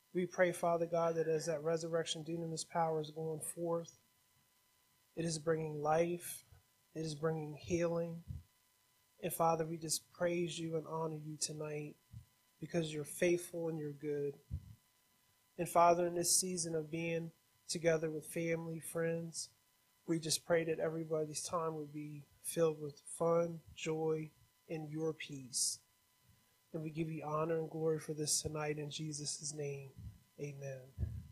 We pray, Father God, that as that resurrection dunamis power is going forth, it is bringing life, it is bringing healing. And Father, we just praise you and honor you tonight because you're faithful and you're good. And Father, in this season of being together with family, friends, we just pray that everybody's time would be filled with fun, joy, and your peace. And we give you honor and glory for this tonight in Jesus' name. Amen.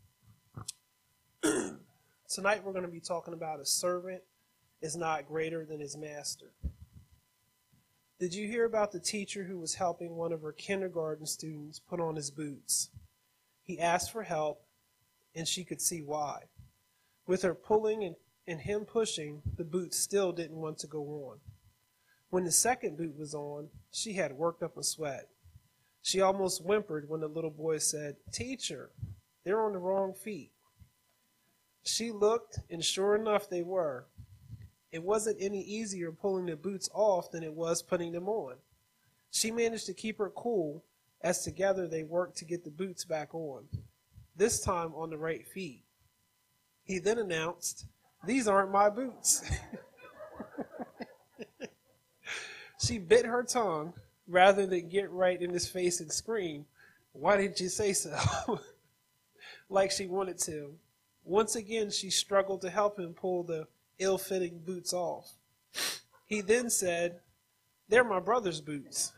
Tonight we're going to be talking about a servant is not greater than his master. Did you hear about the teacher who was helping one of her kindergarten students put on his boots? He asked for help, and she could see why. With her pulling and him pushing, the boots still didn't want to go on. When the second boot was on, she had worked up a sweat. She almost whimpered when the little boy said, "Teacher, they're on the wrong feet." She looked, and sure enough, they were. It wasn't any easier pulling the boots off than it was putting them on. She managed to keep her cool as together they worked to get the boots back on, this time on the right feet. He then announced, "These aren't my boots." She bit her tongue rather than get right in his face and scream, "Why didn't you say so?" like she wanted to. Once again, she struggled to help him pull the ill-fitting boots off. He then said, "They're my brother's boots.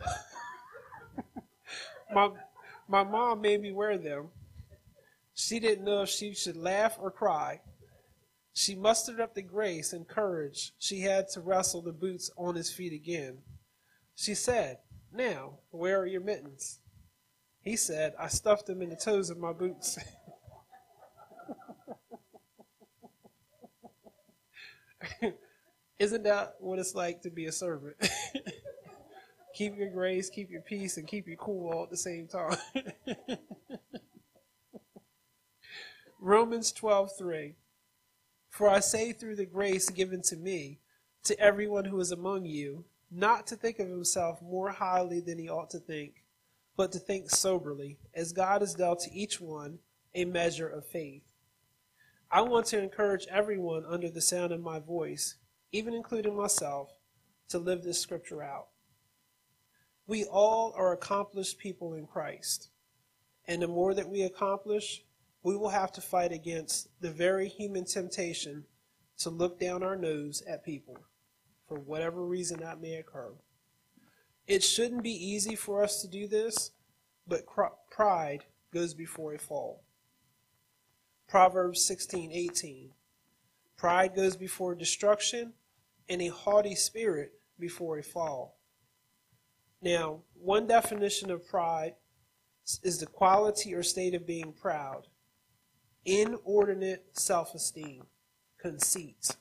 My mom made me wear them." She didn't know if she should laugh or cry. She mustered up the grace and courage she had to wrestle the boots on his feet again. She said, "Now, where are your mittens?" He said, "I stuffed them in the toes of my boots." Isn't that what it's like to be a servant? Keep your grace, keep your peace, and keep you cool all at the same time. Romans 12:3. For I say through the grace given to me, to everyone who is among you, not to think of himself more highly than he ought to think, but to think soberly, as God has dealt to each one a measure of faith. I want to encourage everyone under the sound of my voice, even including myself, to live this scripture out. We all are accomplished people in Christ, and the more that we accomplish, we will have to fight against the very human temptation to look down our nose at people, for whatever reason that may occur. It shouldn't be easy for us to do this, but pride goes before a fall. Proverbs 16:18. Pride goes before destruction, and a haughty spirit before a fall. Now, one definition of pride is the quality or state of being proud, inordinate self-esteem, conceit.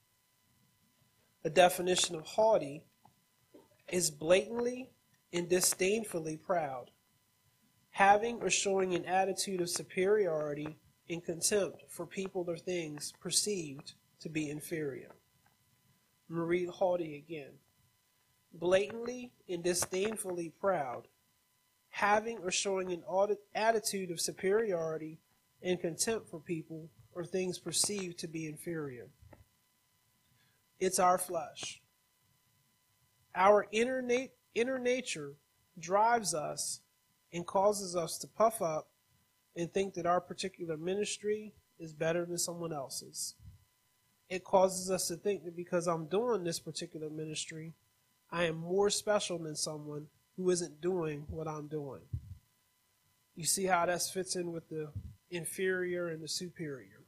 A definition of haughty is blatantly and disdainfully proud, having or showing an attitude of superiority and contempt for people or things perceived to be inferior. I'm going to read haughty again. Blatantly and disdainfully proud, having or showing an attitude of superiority and contempt for people or things perceived to be inferior. It's our flesh. Our inner nature drives us and causes us to puff up and think that our particular ministry is better than someone else's. It causes us to think that because I'm doing this particular ministry, I am more special than someone who isn't doing what I'm doing. You see how that fits in with the inferior and the superior.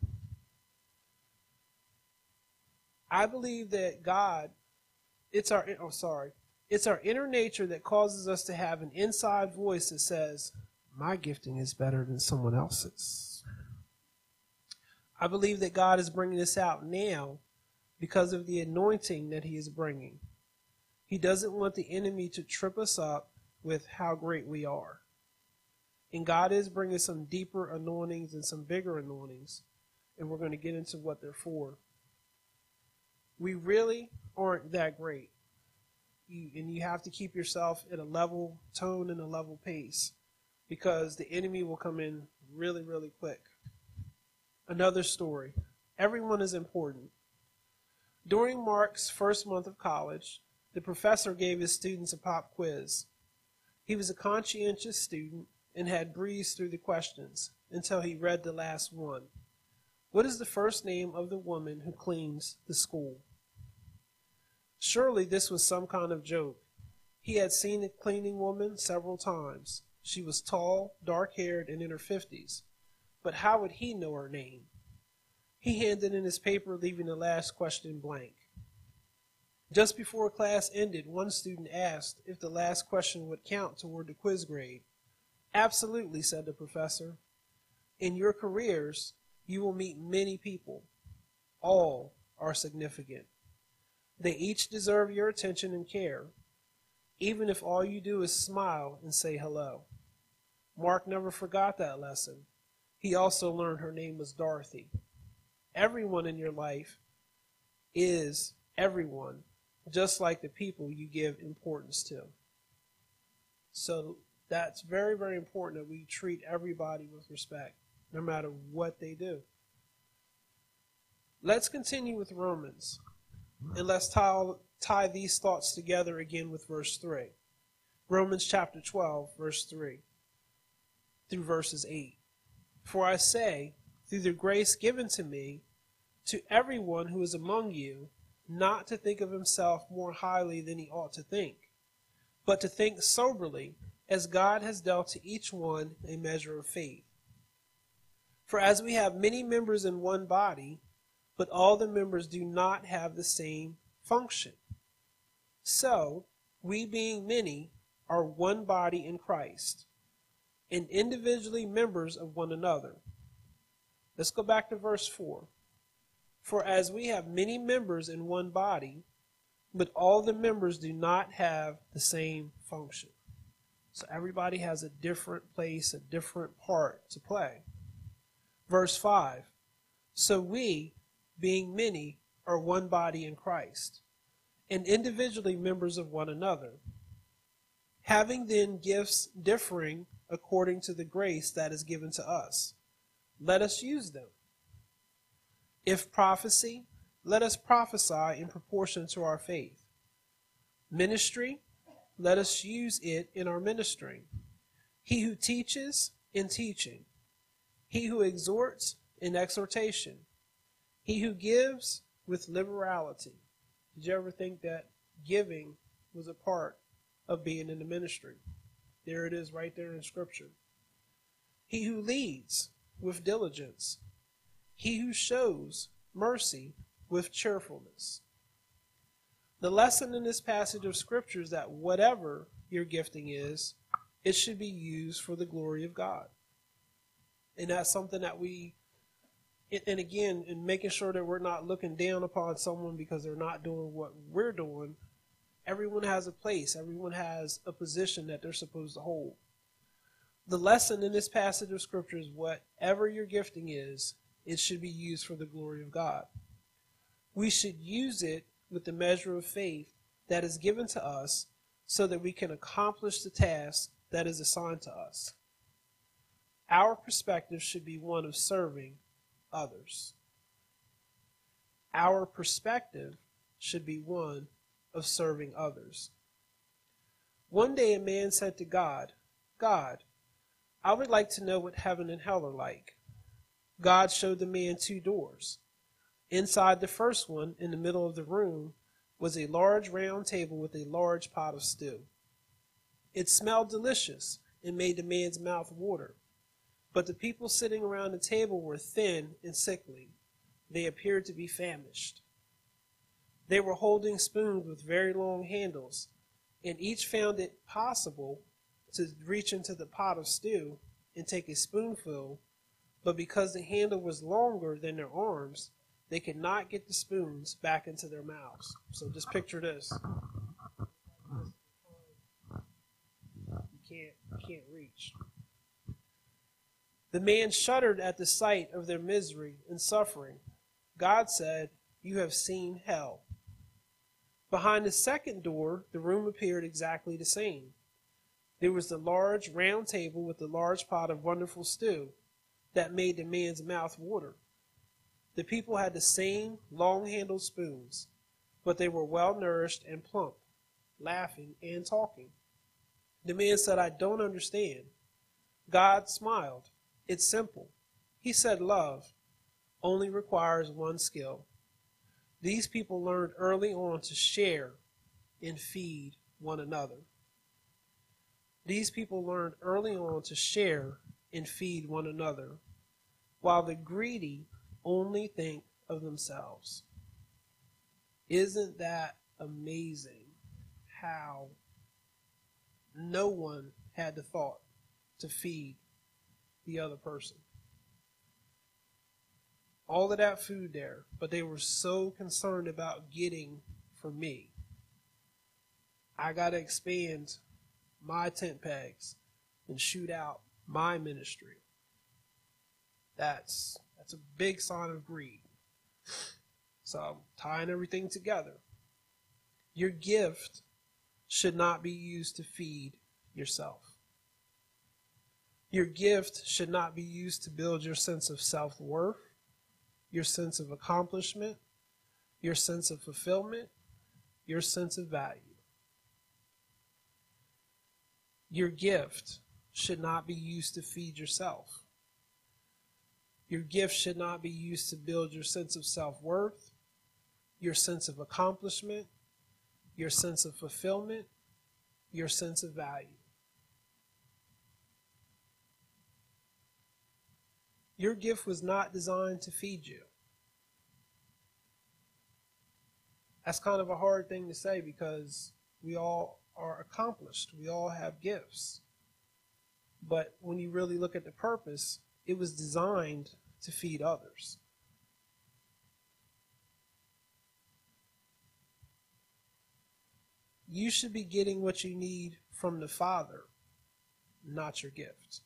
I believe that God, it's our inner nature that causes us to have an inside voice that says, my gifting is better than someone else's. I believe that God is bringing this out now because of the anointing that he is bringing. He doesn't want the enemy to trip us up with how great we are. And God is bringing some deeper anointings and some bigger anointings, and we're going to get into what they're for. We really aren't that great. And you have to keep yourself at a level tone and a level pace, because the enemy will come in really, really quick. Another story. Everyone is important. During Mark's first month of college, the professor gave his students a pop quiz. He was a conscientious student and had breezed through the questions until he read the last one. What is the first name of the woman who cleans the school? Surely this was some kind of joke. He had seen a cleaning woman several times. She was tall, dark-haired, and in her 50s. But how would he know her name? He handed in his paper, leaving the last question blank. Just before class ended, one student asked if the last question would count toward the quiz grade. Absolutely, said the professor. In your careers, you will meet many people. All are significant. They each deserve your attention and care, even if all you do is smile and say hello. Mark never forgot that lesson. He also learned her name was Dorothy. Everyone in your life is everyone, just like the people you give importance to. So that's very, very important that we treat everybody with respect, no matter what they do. Let's continue with Romans, and let's tie these thoughts together again with verse 3. Romans chapter 12, verse 3 through verses 8. For I say, through the grace given to me, to everyone who is among you, not to think of himself more highly than he ought to think, but to think soberly, as God has dealt to each one a measure of faith. For as we have many members in one body, but all the members do not have the same function, so we being many are one body in Christ, and individually members of one another. Let's go back to verse 4. For as we have many members in one body, but all the members do not have the same function. So everybody has a different place, a different part to play. Verse 5. So we, being many, are one body in Christ, and individually members of one another. Having then gifts differing according to the grace that is given to us, let us use them. If prophecy, let us prophesy in proportion to our faith. Ministry, let us use it in our ministering. He who teaches, in teaching. He who exhorts, in exhortation. He who gives, with liberality. Did you ever think that giving was a part of being in the ministry? There it is right there in Scripture. He who leads, with diligence. He who shows mercy with cheerfulness. The lesson in this passage of Scripture is that whatever your gifting is, it should be used for the glory of God. And that's something that and again, in making sure that we're not looking down upon someone because they're not doing what we're doing. Everyone has a place. Everyone has a position that they're supposed to hold. The lesson in this passage of Scripture is whatever your gifting is, it should be used for the glory of God. We should use it with the measure of faith that is given to us so that we can accomplish the task that is assigned to us. Our perspective should be one of serving others. Our perspective should be one of serving others. One day a man said to God, God, I would like to know what heaven and hell are like. God showed the man 2 doors. Inside the first one, in the middle of the room, was a large round table with a large pot of stew. It smelled delicious and made the man's mouth water. But the people sitting around the table were thin and sickly. They appeared to be famished. They were holding spoons with very long handles, and each found it possible to reach into the pot of stew and take a spoonful, but because the handle was longer than their arms, they could not get the spoons back into their mouths. So just picture this. You can't reach. The man shuddered at the sight of their misery and suffering. God said, You have seen hell. Behind the second door, the room appeared exactly the same. There was the large round table with the large pot of wonderful stew, that made the man's mouth water. The people had the same long-handled spoons, but they were well-nourished and plump, laughing and talking. The man said, I don't understand. God smiled. It's simple. He said love only requires one skill. These people learned early on to share and feed one another. These people learned early on to share and feed one another, while the greedy only think of themselves. Isn't that amazing how no one had the thought to feed the other person? All of that food there, but they were so concerned about getting for me. I got to expand my tent pegs and shoot out my ministry. That's a big sign of greed. So I'm tying everything together. Your gift should not be used to feed yourself. Your gift should not be used to build your sense of self-worth, your sense of accomplishment, your sense of fulfillment, your sense of value. Your gift should not be used to feed yourself. Your gift should not be used to build your sense of self-worth, your sense of accomplishment, your sense of fulfillment, your sense of value. Your gift was not designed to feed you. That's kind of a hard thing to say because we all are accomplished. We all have gifts. But when you really look at the purpose, it was designed to feed others. You should be getting what you need from the Father, not your gift.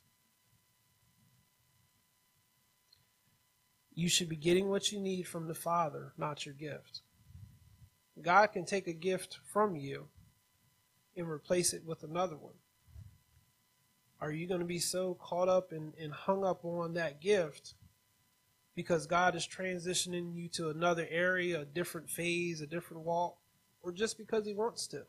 You should be getting what you need from the Father, not your gift. God can take a gift from you and replace it with another one. Are you going to be so caught up and hung up on that gift because God is transitioning you to another area, a different phase, a different walk, or just because He wants to?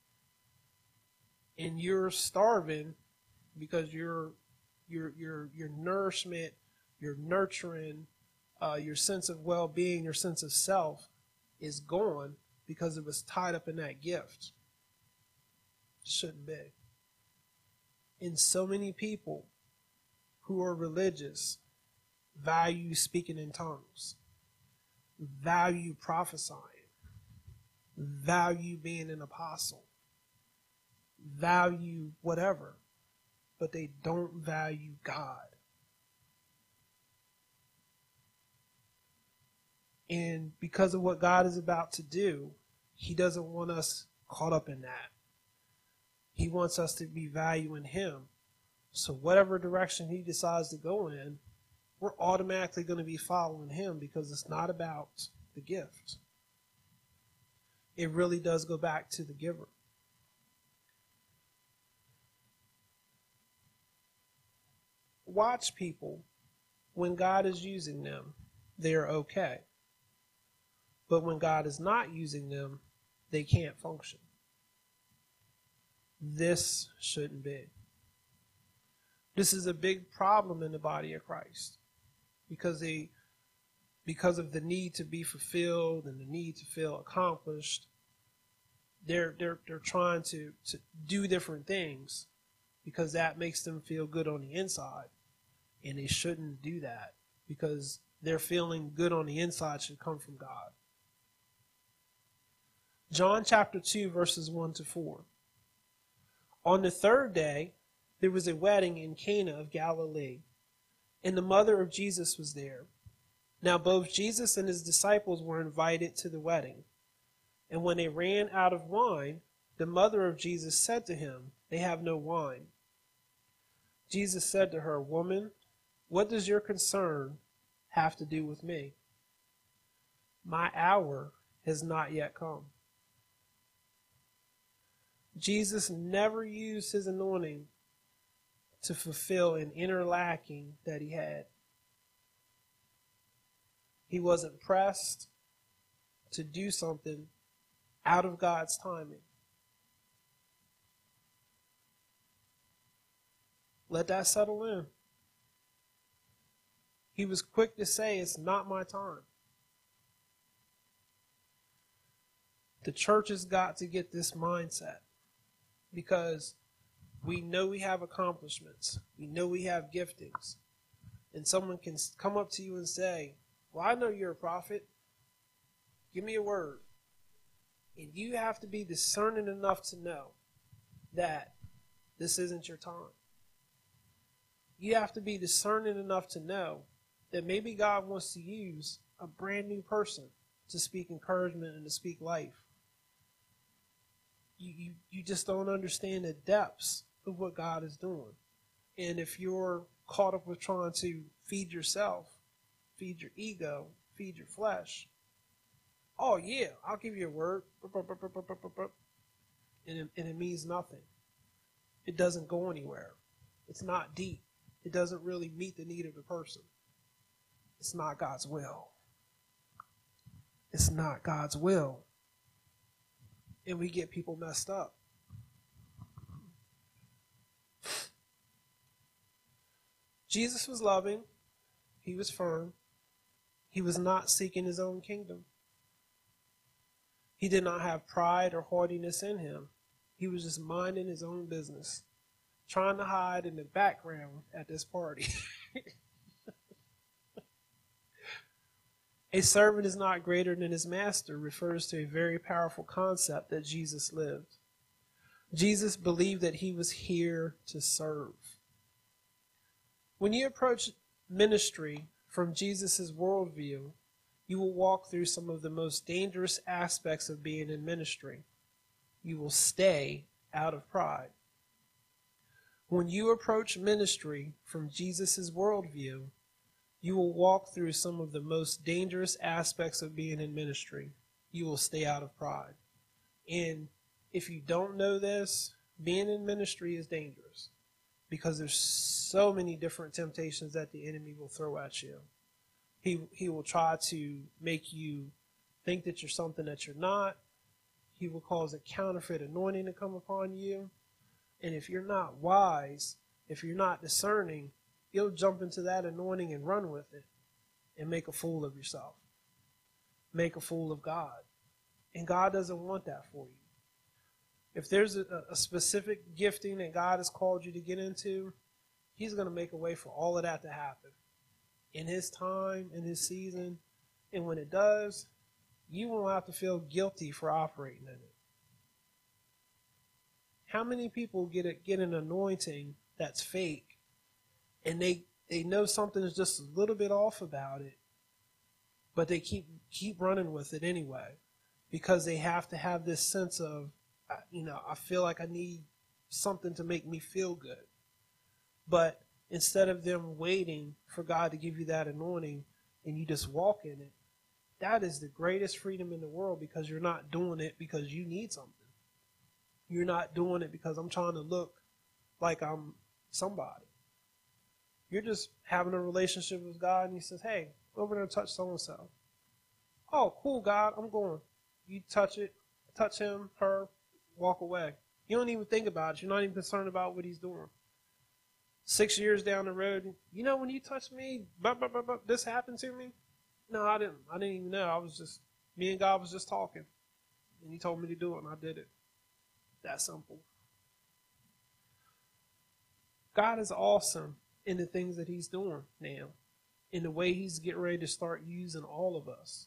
And you're starving because your nourishment, your nurturing, your sense of well-being, your sense of self is gone because it was tied up in that gift. Shouldn't be. And so many people who are religious value speaking in tongues, value prophesying, value being an apostle, value whatever, but they don't value God. And because of what God is about to do, He doesn't want us caught up in that. He wants us to be valuing Him. So whatever direction He decides to go in, we're automatically going to be following Him because it's not about the gift. It really does go back to the giver. Watch people. When God is using them, they're okay. But when God is not using them, they can't function. This shouldn't be. This is a big problem in the body of Christ because of the need to be fulfilled and the need to feel accomplished. They're trying to do different things because that makes them feel good on the inside, and they shouldn't do that because their feeling good on the inside should come from God. John chapter 2 verses 1 to 4. On the third day, there was a wedding in Cana of Galilee, and the mother of Jesus was there. Now both Jesus and his disciples were invited to the wedding. And when they ran out of wine, the mother of Jesus said to him, "They have no wine." Jesus said to her, "Woman, what does your concern have to do with me? My hour has not yet come." Jesus never used his anointing to fulfill an inner lacking that he had. He wasn't pressed to do something out of God's timing. Let that settle in. He was quick to say, it's not my time. The church has got to get this mindset, because we know we have accomplishments. We know we have giftings. And someone can come up to you and say, well, I know you're a prophet. Give me a word. And you have to be discerning enough to know that this isn't your time. You have to be discerning enough to know that maybe God wants to use a brand new person to speak encouragement and to speak life. You just don't understand the depths of what God is doing. And if you're caught up with trying to feed yourself, feed your ego, feed your flesh, oh yeah, I'll give you a word, and it means nothing. It doesn't go anywhere. It's not deep. It doesn't really meet the need of the person. It's not God's will. It's not God's will. And we get people messed up. Jesus was loving. He was firm. He was not seeking his own kingdom. He did not have pride or haughtiness in him. He was just minding his own business, trying to hide in the background at this party. A servant is not greater than his master refers to a very powerful concept that Jesus lived. Jesus believed that he was here to serve. When you approach ministry from Jesus' worldview, you will walk through some of the most dangerous aspects of being in ministry. You will stay out of pride. When you approach ministry from Jesus' worldview, you will walk through some of the most dangerous aspects of being in ministry. You will stay out of pride. And if you don't know this, being in ministry is dangerous, because there's so many different temptations that the enemy will throw at you. He will try to make you think that you're something that you're not. He will cause a counterfeit anointing to come upon you. And if you're not wise, if you're not discerning, you'll jump into that anointing and run with it and make a fool of yourself. Make a fool of God. And God doesn't want that for you. If there's a specific gifting that God has called you to get into, he's going to make a way for all of that to happen in his time, in his season. And when it does, you won't have to feel guilty for operating in it. How many people get an anointing that's fake, and they know something is just a little bit off about it, but they keep running with it anyway, because they have to have this sense of, I feel like I need something to make me feel good. But instead of them waiting for God to give you that anointing and you just walk in it, that is the greatest freedom in the world, because you're not doing it because you need something. You're not doing it because I'm trying to look like I'm somebody. You're just having a relationship with God, and he says, hey, go over there and touch so-and-so. Oh, cool, God, I'm going. You touch it, touch him, her, walk away. You don't even think about it. You're not even concerned about what he's doing. 6 years down the road, when you touched me, this happened to me? No, I didn't. I didn't even know. Me and God was just talking. And he told me to do it, and I did it. That simple. God is awesome in the things that he's doing now, in the way he's getting ready to start using all of us.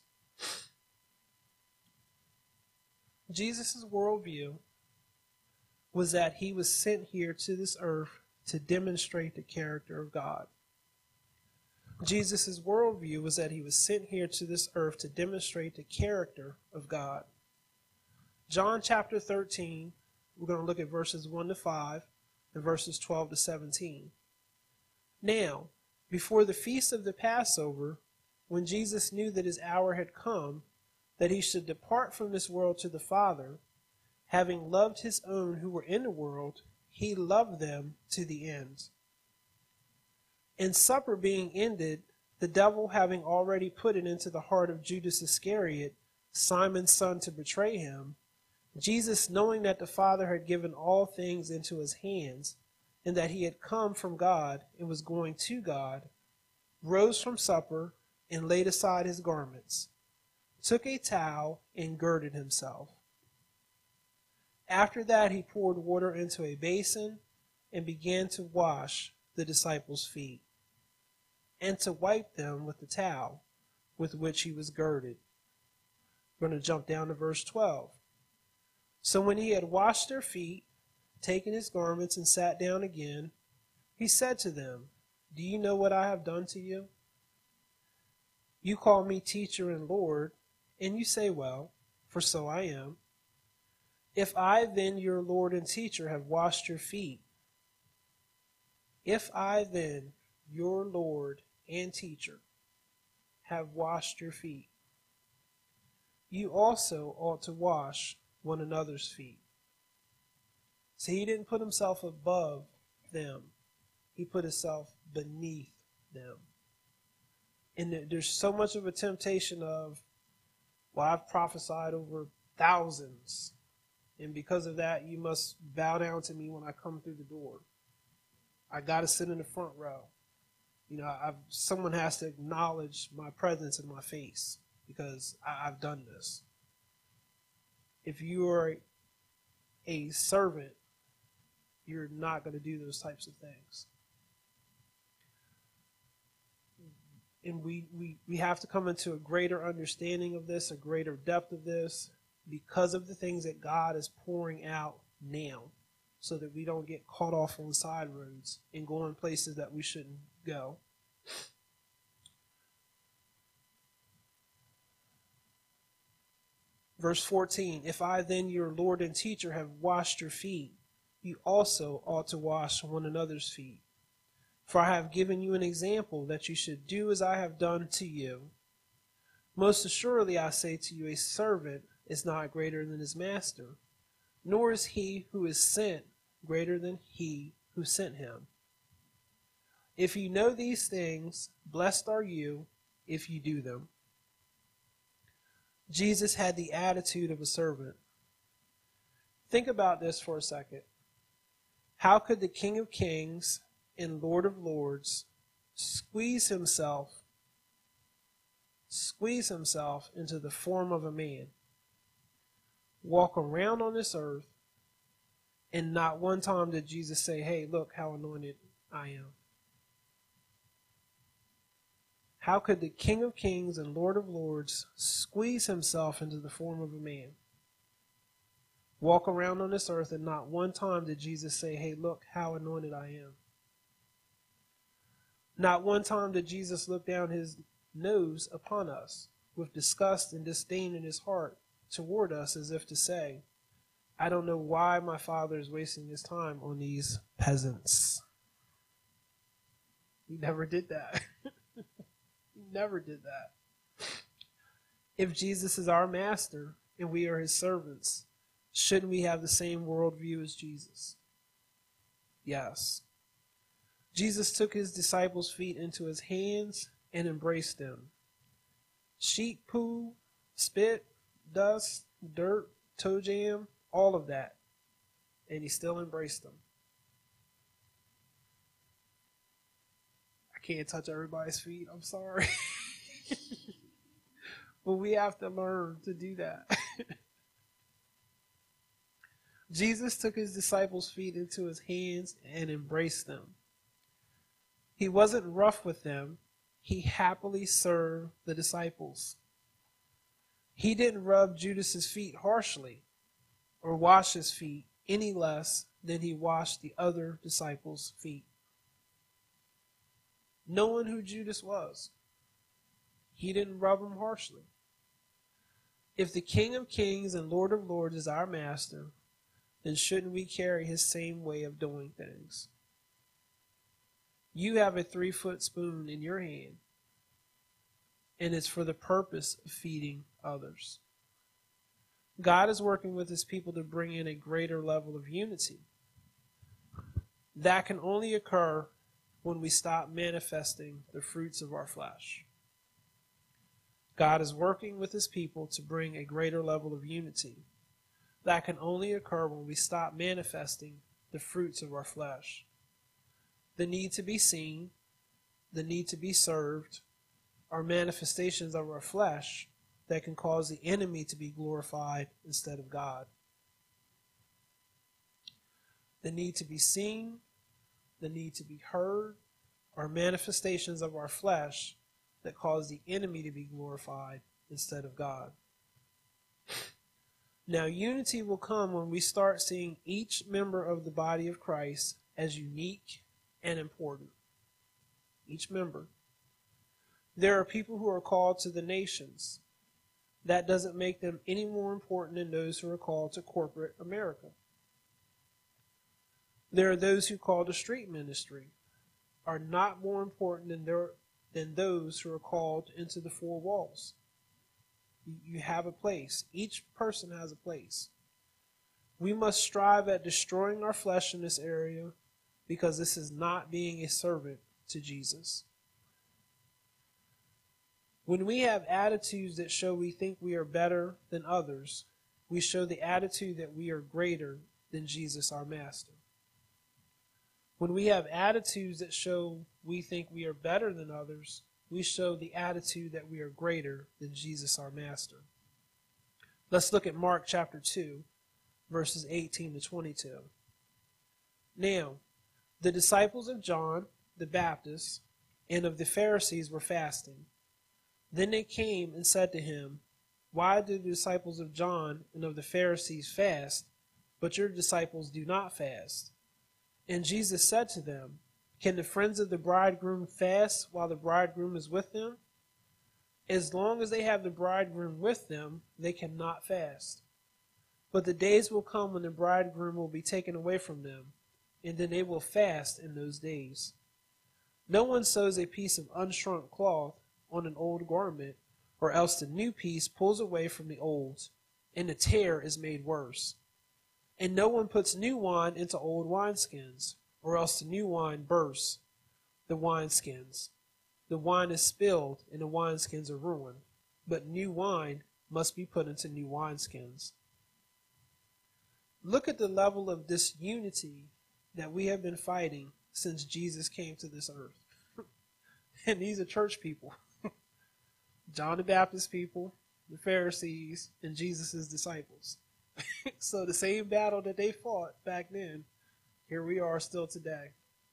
Jesus' worldview was that he was sent here to this earth to demonstrate the character of God. Jesus' worldview was that he was sent here to this earth to demonstrate the character of God. John chapter 13, we're going to look at verses 1 to 5 and verses 12 to 17. Now, before the feast of the Passover, when Jesus knew that his hour had come, that he should depart from this world to the Father, having loved his own who were in the world, he loved them to the end. And supper being ended, The devil having already put it into the heart of Judas Iscariot, Simon's son, to betray him, Jesus, knowing that the Father had given all things into his hands, and that he had come from God and was going to God, rose from supper and laid aside his garments, took a towel and girded himself. After that he poured water into a basin and began to wash the disciples' feet, and to wipe them with the towel with which he was girded. We're going to jump down to verse 12. So when he had washed their feet, taken his garments, and sat down again, he said to them, "Do you know what I have done to you? You call me teacher and Lord, and you say, well, for so I am. If I then, your Lord and teacher, have washed your feet, if I then, your Lord and teacher, have washed your feet, you also ought to wash one another's feet." So he didn't put himself above them. He put himself beneath them. And there's so much of a temptation of, well, I've prophesied over thousands, and because of that, you must bow down to me when I come through the door. I got to sit in the front row. You know, someone has to acknowledge my presence in my face because I've done this. If you are a servant, you're not going to do those types of things. And we have to come into a greater understanding of this, a greater depth of this, because of the things that God is pouring out now, so that we don't get caught off on side roads and go in places that we shouldn't go. Verse 14, if I then, your Lord and teacher, have washed your feet, you also ought to wash one another's feet. For I have given you an example that you should do as I have done to you. Most assuredly I say to you, a servant is not greater than his master, nor is he who is sent greater than he who sent him. If you know these things, blessed are you if you do them. Jesus had the attitude of a servant. Think about this for a second. How could the King of Kings and Lord of Lords squeeze himself into the form of a man, walk around on this earth, and not one time did Jesus say, "Hey, look how anointed I am"? How could the King of Kings and Lord of Lords squeeze himself into the form of a man, walk around on this earth, and not one time did Jesus say, "Hey, look how anointed I am"? Not one time did Jesus look down his nose upon us with disgust and disdain in his heart toward us, as if to say, "I don't know why my Father is wasting his time on these peasants." He never did that. He never did that. If Jesus is our master and we are his servants, shouldn't we have the same worldview as Jesus? Yes. Jesus took his disciples' feet into his hands and embraced them. Sheep poo, spit, dust, dirt, toe jam, all of that. And he still embraced them. I can't touch everybody's feet, I'm sorry. But we have to learn to do that. Jesus took his disciples' feet into his hands and embraced them. He wasn't rough with them. He happily served the disciples. He didn't rub Judas's feet harshly or wash his feet any less than he washed the other disciples' feet. Knowing who Judas was, he didn't rub him harshly. If the King of Kings and Lord of Lords is our master, then shouldn't we carry his same way of doing things? You have a 3-foot spoon in your hand, and it's for the purpose of feeding others. God is working with his people to bring in a greater level of unity. That can only occur when we stop manifesting the fruits of our flesh. God is working with his people to bring a greater level of unity. That can only occur when we stop manifesting the fruits of our flesh. The need to be seen, the need to be served, are manifestations of our flesh that can cause the enemy to be glorified instead of God. The need to be seen, the need to be heard, are manifestations of our flesh that cause the enemy to be glorified instead of God. Now, unity will come when we start seeing each member of the body of Christ as unique and important. Each member. There are people who are called to the nations. That doesn't make them any more important than those who are called to corporate America. There are those who call to street ministry, are not more important than those who are called into the four walls. You have a place. Each person has a place. We must strive at destroying our flesh in this area, because this is not being a servant to Jesus. When we have attitudes that show we think we are better than others, we show the attitude that we are greater than Jesus, our Master. When we have attitudes that show we think we are better than others, we show the attitude that we are greater than Jesus, our Master. Let's look at Mark chapter 2, verses 18 to 22. Now, the disciples of John the Baptist and of the Pharisees were fasting. Then they came and said to him, "Why do the disciples of John and of the Pharisees fast, but your disciples do not fast?" And Jesus said to them, "Can the friends of the bridegroom fast while the bridegroom is with them? As long as they have the bridegroom with them, they cannot fast. But the days will come when the bridegroom will be taken away from them, and then they will fast in those days. No one sews a piece of unshrunk cloth on an old garment, or else the new piece pulls away from the old, and the tear is made worse. And no one puts new wine into old wineskins, or else the new wine bursts the wineskins. The wine is spilled, and the wineskins are ruined. But new wine must be put into new wineskins." Look at the level of disunity that we have been fighting since Jesus came to this earth. And these are church people. John the Baptist people, the Pharisees, and Jesus' disciples. So the same battle that they fought back then, here we are still today.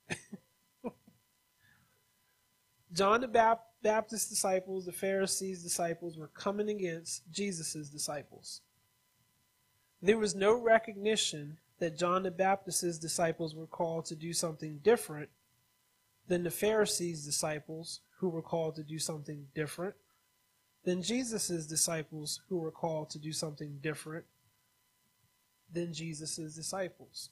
John the Baptist disciples, the Pharisees' disciples, were coming against Jesus' disciples. There was no recognition that John the Baptist's disciples were called to do something different than the Pharisees' disciples, who were called to do something different than Jesus' disciples, who were called to do something different than Jesus' disciples.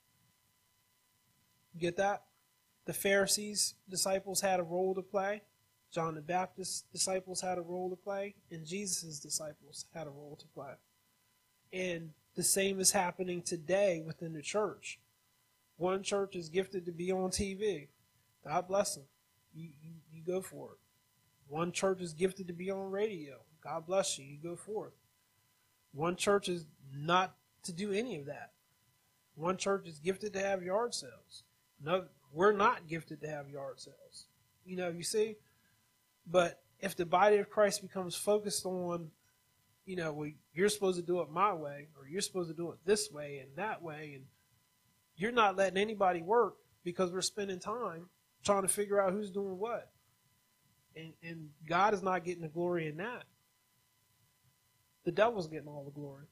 Get that? The Pharisees' disciples had a role to play. John the Baptist's disciples had a role to play. And Jesus' disciples had a role to play. And the same is happening today within the church. One church is gifted to be on TV. God bless them. You go for it. One church is gifted to be on radio. God bless you. You go forth. One church is not to do any of that. One church is gifted to have yard sales. No, we're not gifted to have yard sales. You see? But if the body of Christ becomes focused on, well, you're supposed to do it my way, or you're supposed to do it this way and that way, and you're not letting anybody work because we're spending time trying to figure out who's doing what. And God is not getting the glory in that. The devil's getting all the glory.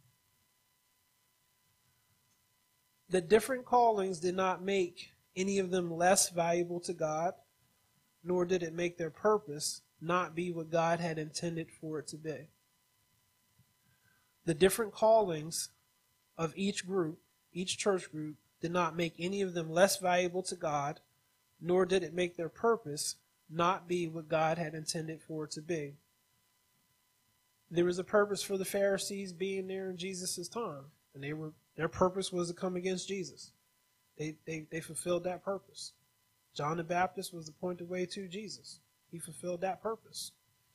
The different callings did not make any of them less valuable to God, nor did it make their purpose not be what God had intended for it to be. The different callings of each group, each church group, did not make any of them less valuable to God, nor did it make their purpose not be what God had intended for it to be. There was a purpose for the Pharisees being there in Jesus' time, and their purpose was to come against Jesus. They fulfilled that purpose. John the Baptist was the pointed way to Jesus. He fulfilled that purpose.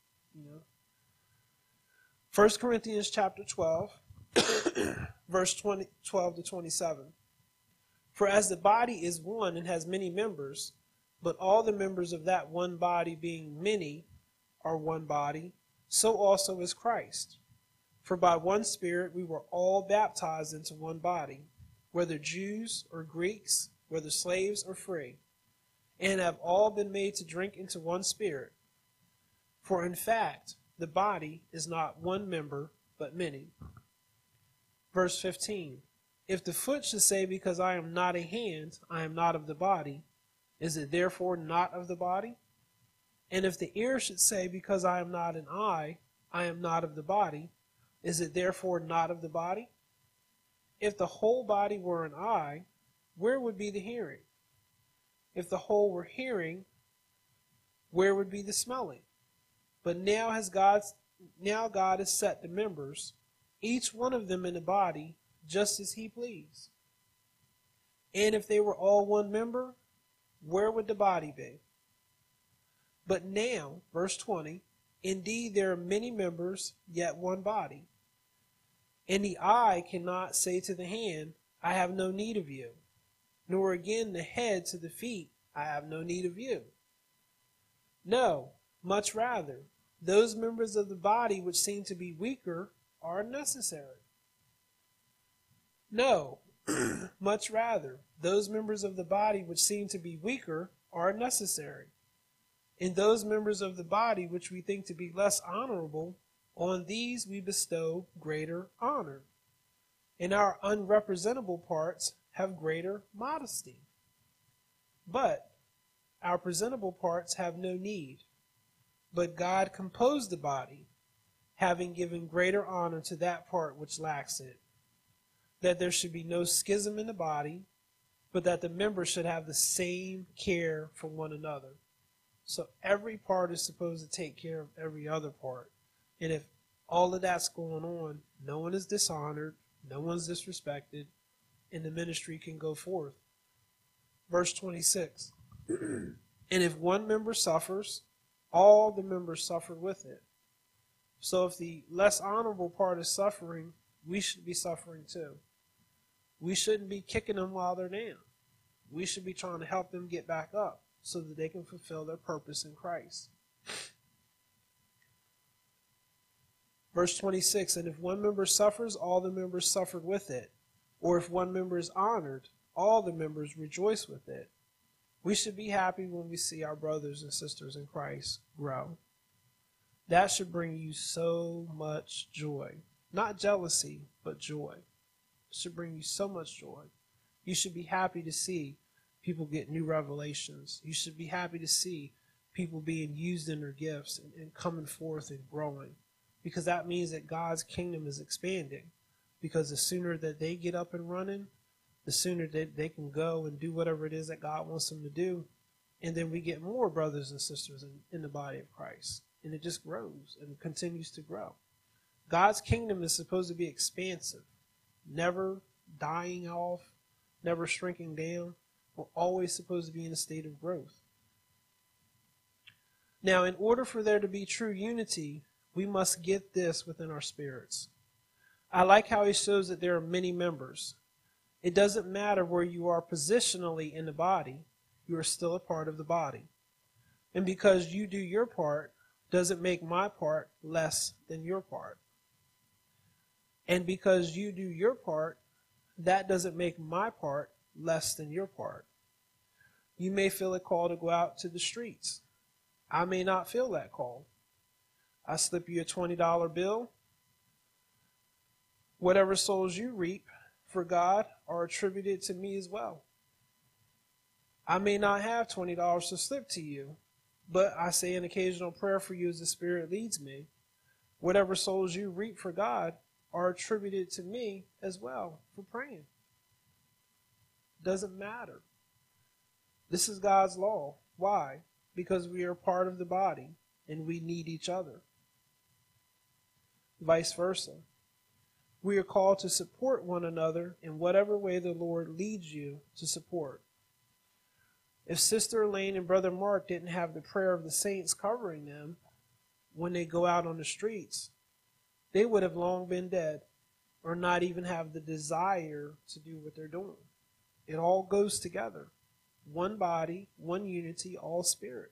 1 Corinthians chapter 12, verse 12 to 27. For as the body is one and has many members, but all the members of that one body being many are one body, so also is Christ. For by one Spirit we were all baptized into one body, whether Jews or Greeks, whether slaves or free, and have all been made to drink into one Spirit. For in fact, the body is not one member, but many. Verse 15. If the foot should say, because I am not a hand, I am not of the body, is it therefore not of the body? And if the ear should say, because I am not an eye, I am not of the body, is it therefore not of the body? If the whole body were an eye, where would be the hearing? If the whole were hearing, where would be the smelling? But now God has set the members, each one of them in the body, just as he pleased. And if they were all one member, where would the body be? But now, verse 20, indeed there are many members, yet one body. And the eye cannot say to the hand, I have no need of you, nor again the head to the feet, I have no need of you. No, much rather, those members of the body which seem to be weaker are necessary. No, much rather, those members of the body which seem to be weaker are necessary. And those members of the body which we think to be less honorable, on these we bestow greater honor. And our unrepresentable parts have greater modesty. But our presentable parts have no need. But God composed the body, having given greater honor to that part which lacks it, that there should be no schism in the body, but that the members should have the same care for one another. So every part is supposed to take care of every other part. And if all of that's going on, no one is dishonored, no one's disrespected, and the ministry can go forth. Verse 26. And if one member suffers, all the members suffer with it. So if the less honorable part is suffering, we should be suffering too. We shouldn't be kicking them while they're down. We should be trying to help them get back up so that they can fulfill their purpose in Christ. Verse 26, and if one member suffers, all the members suffered with it. Or if one member is honored, all the members rejoice with it. We should be happy when we see our brothers and sisters in Christ grow. That should bring you so much joy. Not jealousy, but joy. It should bring you so much joy. You should be happy to see people get new revelations. You should be happy to see people being used in their gifts and coming forth and growing. Because that means that God's kingdom is expanding. Because the sooner that they get up and running, the sooner that they can go and do whatever it is that God wants them to do. And then we get more brothers and sisters in the body of Christ. And it just grows and continues to grow. God's kingdom is supposed to be expansive, never dying off, never shrinking down. We're always supposed to be in a state of growth. Now, in order for there to be true unity, we must get this within our spirits. I like how he shows that there are many members. It doesn't matter where you are positionally in the body, you are still a part of the body. And because you do your part, doesn't make my part less than your part. And because you do your part, that doesn't make my part less than your part. You may feel a call to go out to the streets. I may not feel that call. I slip you a $20 bill. Whatever souls you reap for God are attributed to me as well. I may not have $20 to slip to you, but I say an occasional prayer for you as the Spirit leads me. Whatever souls you reap for God are attributed to me as well for praying. Doesn't matter. This is God's law. Why? Because we are part of the body and we need each other. Vice versa. We are called to support one another in whatever way the Lord leads you to support. If Sister Elaine and Brother Mark didn't have the prayer of the saints covering them when they go out on the streets, they would have long been dead or not even have the desire to do what they're doing. It all goes together. One body, one unity, all spirit.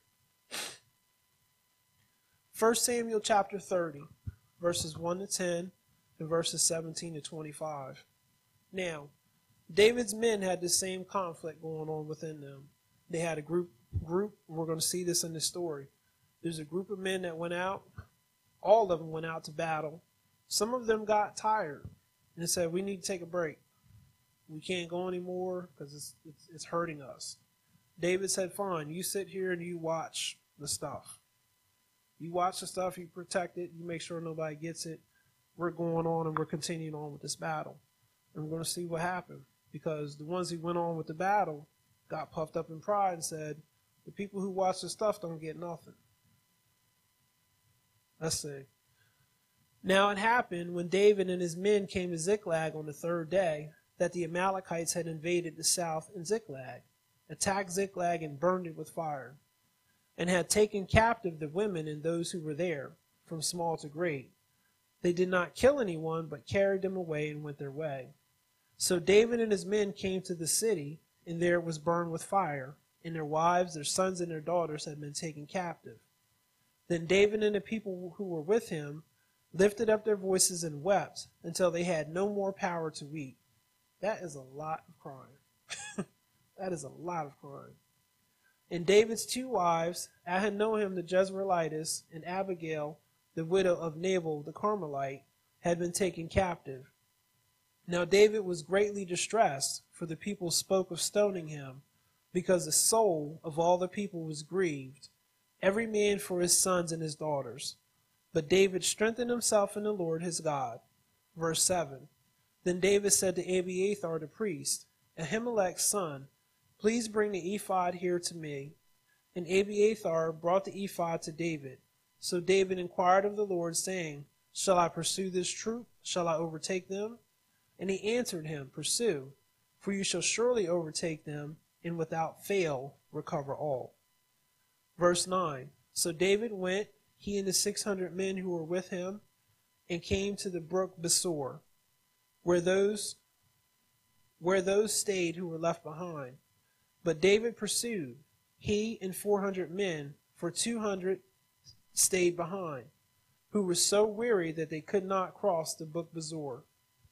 1 Samuel chapter 30, verses 1 to 10 and verses 17 to 25. Now, David's men had the same conflict going on within them. They had a group, we're going to see this in the story. There's a group of men that went out. All of them went out to battle. Some of them got tired and said, we need to take a break. We can't go anymore because it's hurting us. David said, fine, you sit here and you watch the stuff. You watch the stuff, you protect it, you make sure nobody gets it. We're going on and we're continuing on with this battle. And we're going to see what happened. Because the ones who went on with the battle got puffed up in pride and said, the people who watch the stuff don't get nothing. Let's see. Now it happened when David and his men came to Ziklag on the third day that the Amalekites had invaded the south in Ziklag, attacked Ziklag and burned it with fire, and had taken captive the women and those who were there, from small to great. They did not kill anyone, but carried them away and went their way. So David and his men came to the city, and there it was burned with fire, and their wives, their sons, and their daughters had been taken captive. Then David and the people who were with him lifted up their voices and wept until they had no more power to weep. That is a lot of crying. That is a lot of crying. And David's two wives, Ahinoam the Jezreelitess and Abigail, the widow of Nabal the Carmelite, had been taken captive. Now David was greatly distressed, for the people spoke of stoning him, because the soul of all the people was grieved, every man for his sons and his daughters. But David strengthened himself in the Lord his God. Verse 7. Then David said to Abiathar the priest, Ahimelech's son, please bring the ephod here to me. And Abiathar brought the ephod to David. So David inquired of the Lord, saying, shall I pursue this troop? Shall I overtake them? And he answered him, pursue, for you shall surely overtake them, and without fail recover all. Verse 9. So David went, he and the 600 men who were with him, and came to the brook Besor, where those stayed who were left behind. But David pursued, he and 400 men, for 200 stayed behind, who were so weary that they could not cross the brook Besor.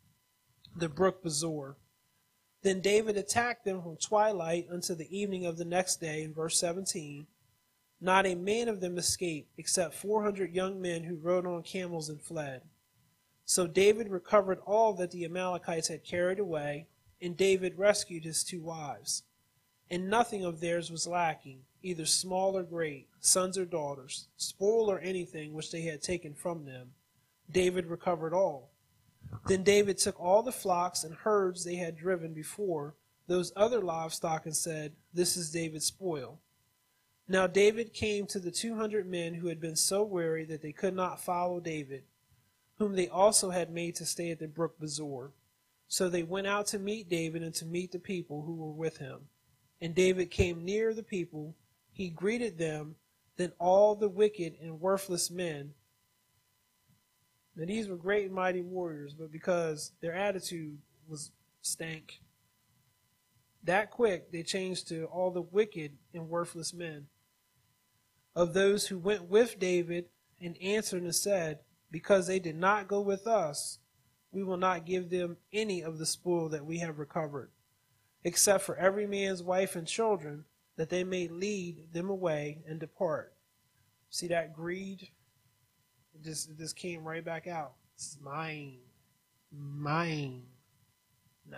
Then David attacked them from twilight until the evening of the next day, in verse 17. Not a man of them escaped, except 400 young men who rode on camels and fled. So David recovered all that the Amalekites had carried away, and David rescued his two wives. And nothing of theirs was lacking, either small or great, sons or daughters, spoil or anything which they had taken from them. David recovered all. Then David took all the flocks and herds they had driven before, those other livestock, and said, this is David's spoil. Now David came to the 200 men who had been so weary that they could not follow David, whom they also had made to stay at the brook Besor. So they went out to meet David and to meet the people who were with him. And David came near the people. He greeted them. Then all the wicked and worthless men. Now these were great and mighty warriors, but because their attitude was stank, that quick they changed to all the wicked and worthless men of those who went with David, and answered and said, because they did not go with us, we will not give them any of the spoil that we have recovered, except for every man's wife and children, that they may lead them away and depart. See that greed? It just came right back out. It's mine. Mine. No.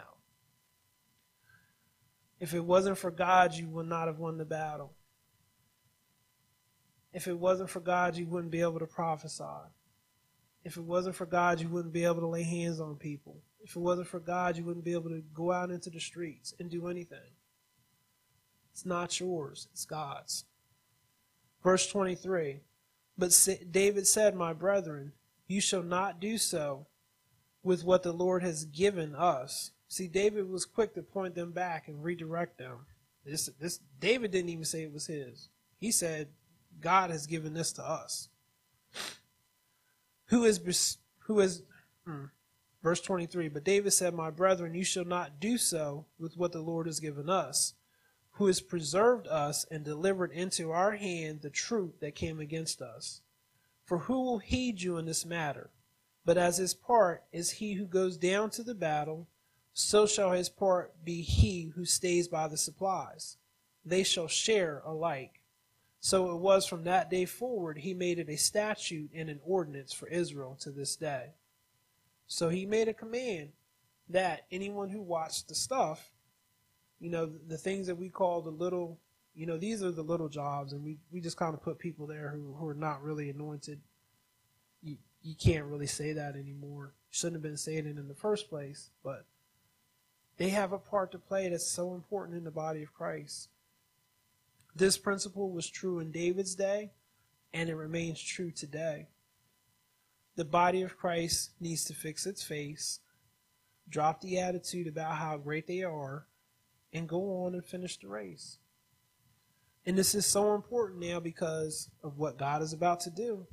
If it wasn't for God, you would not have won the battle. If it wasn't for God, you wouldn't be able to prophesy. If it wasn't for God, you wouldn't be able to lay hands on people. If it wasn't for God, you wouldn't be able to go out into the streets and do anything. It's not yours, it's God's. Verse 23, but David said, my brethren, you shall not do so with what the Lord has given us. See, David was quick to point them back and redirect them. This David didn't even say it was his. He said, God has given this to us. Verse 23, but David said, my brethren, you shall not do so with what the Lord has given us, who has preserved us and delivered into our hand the truth that came against us. For who will heed you in this matter? But as his part is he who goes down to the battle, so shall his part be he who stays by the supplies. They shall share alike. So it was from that day forward he made it a statute and an ordinance for Israel to this day. So he made a command that anyone who watched the stuff, the things that we call the little, these are the little jobs, and we just kind of put people there who are not really anointed. You can't really say that anymore. Shouldn't have been saying it in the first place, but they have a part to play that's so important in the body of Christ. This principle was true in David's day, and it remains true today. The body of Christ needs to fix its face, drop the attitude about how great they are, and go on and finish the race. And this is so important now because of what God is about to do.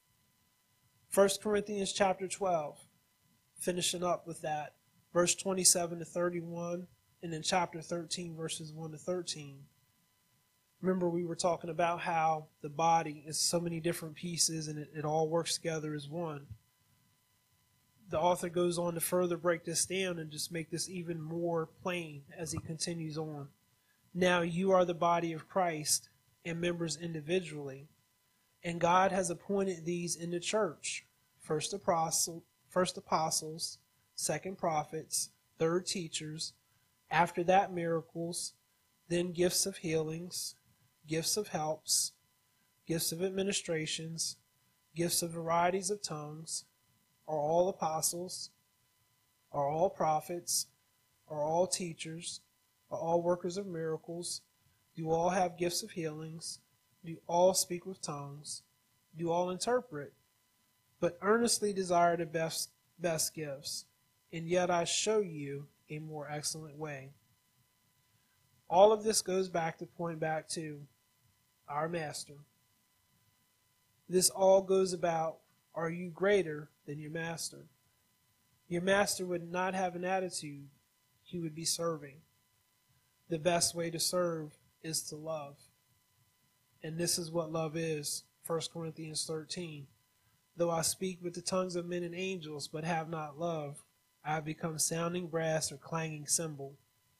1 Corinthians chapter 12, finishing up with that, verse 27 to 31, and then chapter 13, verses 1 to 13. Remember, we were talking about how the body is so many different pieces and it all works together as one. The author goes on to further break this down and just make this even more plain as he continues on. Now you are the body of Christ and members individually, and God has appointed these in the church: first apostles, second prophets, third teachers, after that miracles, then gifts of healings, gifts of helps, gifts of administrations, gifts of varieties of tongues. Are all apostles? Are all prophets? Are all teachers? Are all workers of miracles? Do all have gifts of healings? Do all speak with tongues? Do all interpret? But earnestly desire the best gifts, and yet I show you a more excellent way. All of this goes back to point back to our Master. This all goes about, are you greater than your Master? Your Master would not have an attitude. He would be serving. The best way to serve is to love. And this is what love is. 1 Corinthians 13. Though I speak with the tongues of men and angels, but have not love, I have become sounding brass or clanging cymbal.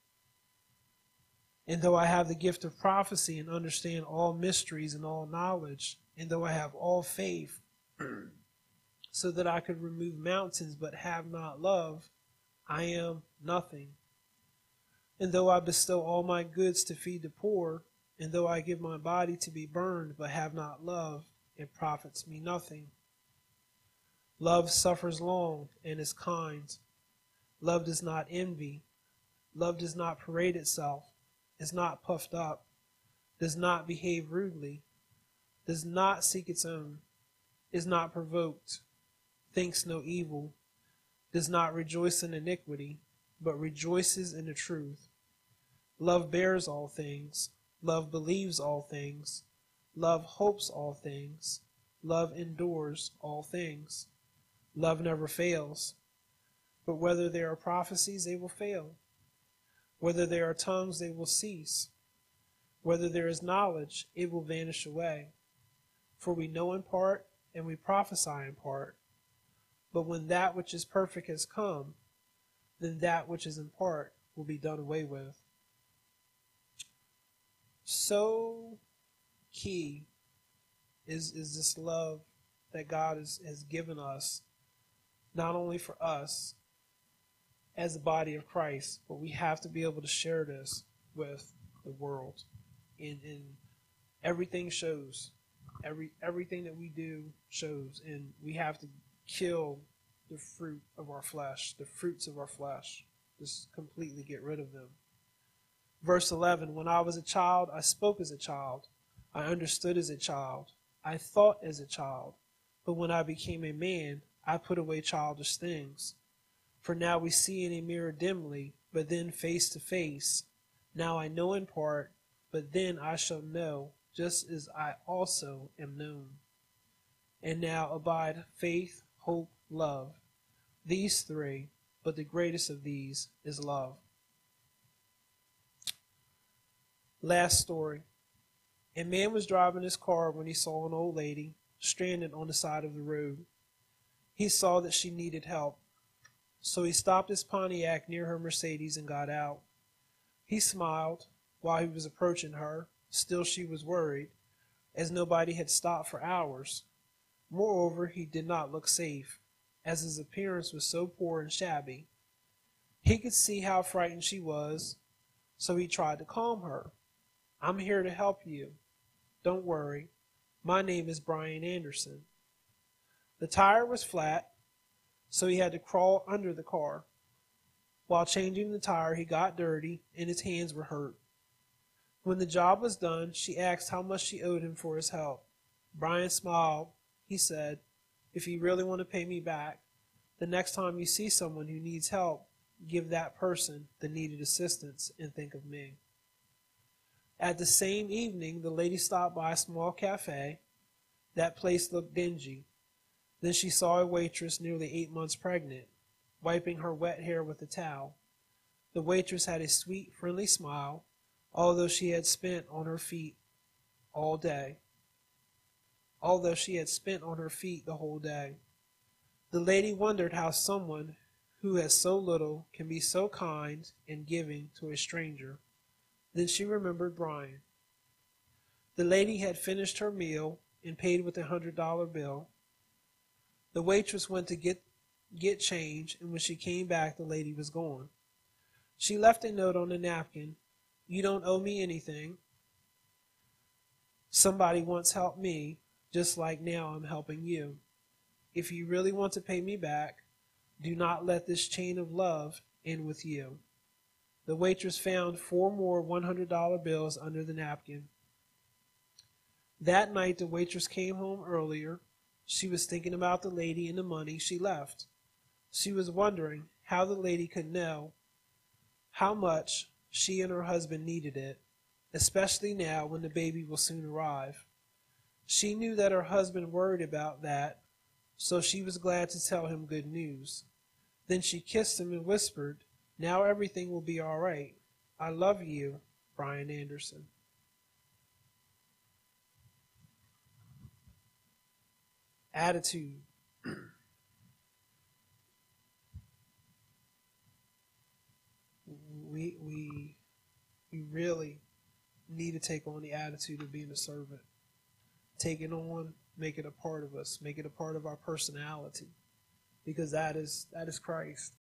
And though I have the gift of prophecy and understand all mysteries and all knowledge, and though I have all faith, so that I could remove mountains but have not love, I am nothing. And though I bestow all my goods to feed the poor, and though I give my body to be burned but have not love, it profits me nothing. Love suffers long and is kind. Love does not envy. Love does not parade itself, is not puffed up, does not behave rudely, does not seek its own, is not provoked, thinks no evil, does not rejoice in iniquity, but rejoices in the truth. Love bears all things. Love believes all things. Love hopes all things. Love endures all things. Love never fails. But whether there are prophecies, they will fail. Whether there are tongues, they will cease. Whether there is knowledge, it will vanish away. For we know in part, and we prophesy in part. But when that which is perfect has come, then that which is in part will be done away with. So key is this love that God has given us, not only for us as the body of Christ, but we have to be able to share this with the world. And everything shows. Everything that we do shows, and we have to kill the fruit of our flesh, the fruits of our flesh. Just completely get rid of them. Verse 11, when I was a child, I spoke as a child. I understood as a child. I thought as a child. But when I became a man, I put away childish things. For now we see in a mirror dimly, but then face to face. Now I know in part, but then I shall know, just as I also am known. And now abide faith, hope, love, these three, but the greatest of these is love. Last story. A man was driving his car when he saw an old lady stranded on the side of the road. He saw that she needed help, so he stopped his Pontiac near her Mercedes and got out. He smiled while he was approaching her. Still she was worried, as nobody had stopped for hours. Moreover, he did not look safe, as his appearance was so poor and shabby. He could see how frightened she was, so he tried to calm her. I'm here to help you. Don't worry. My name is Brian Anderson. The tire was flat, so he had to crawl under the car. While changing the tire, he got dirty and his hands were hurt. When the job was done, she asked how much she owed him for his help. Brian smiled. He said, if you really want to pay me back, the next time you see someone who needs help, give that person the needed assistance and think of me. At the same evening, the lady stopped by a small cafe. That place looked dingy. Then she saw a waitress nearly 8 months pregnant, wiping her wet hair with a towel. The waitress had a sweet, friendly smile, although she had spent on her feet all day. Although she had spent on her feet the whole day. The lady wondered how someone who has so little can be so kind and giving to a stranger. Then she remembered Brian. The lady had finished her meal and paid with $100 bill. The waitress went to get change, and when she came back, the lady was gone. She left a note on the napkin. You don't owe me anything. Somebody once helped me, just like now I'm helping you. If you really want to pay me back, do not let this chain of love end with you. The waitress found 4 more $100 bills under the napkin. That night, the waitress came home earlier. She was thinking about the lady and the money she left. She was wondering how the lady could know how much she and her husband needed it, especially now when the baby will soon arrive. She knew that her husband worried about that, so she was glad to tell him good news. Then she kissed him and whispered, now everything will be all right. I love you, Brian Anderson. Attitude. We really need to take on the attitude of being a servant. Take it on, make it a part of us, make it a part of our personality, because that is Christ.